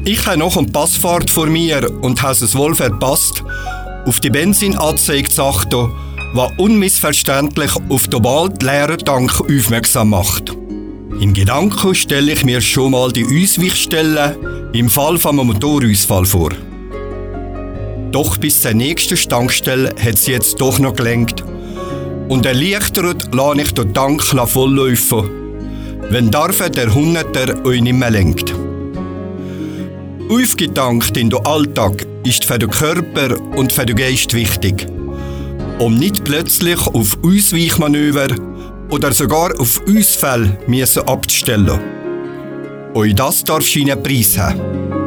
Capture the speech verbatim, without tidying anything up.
Ich habe noch eine Passfahrt vor mir und habe es wohl verpasst, auf die Benzinanzeige zu achten, die unmissverständlich auf den bald leeren Tank aufmerksam macht. In Gedanken stelle ich mir schon mal die Ausweichstellen im Fall von einem Motorausfall vor. Doch bis zur nächsten Tankstelle hat es jetzt doch noch gelenkt. Und erleichtert lasse ich den Tank volllaufen, wenn dafür der Hunderter euch nicht mehr lenkt. Aufgetankt in den Alltag ist für den Körper und für den Geist wichtig, um nicht plötzlich auf Ausweichmanöver oder sogar auf Ausfälle abzustellen. Euch das darf einen Preis haben.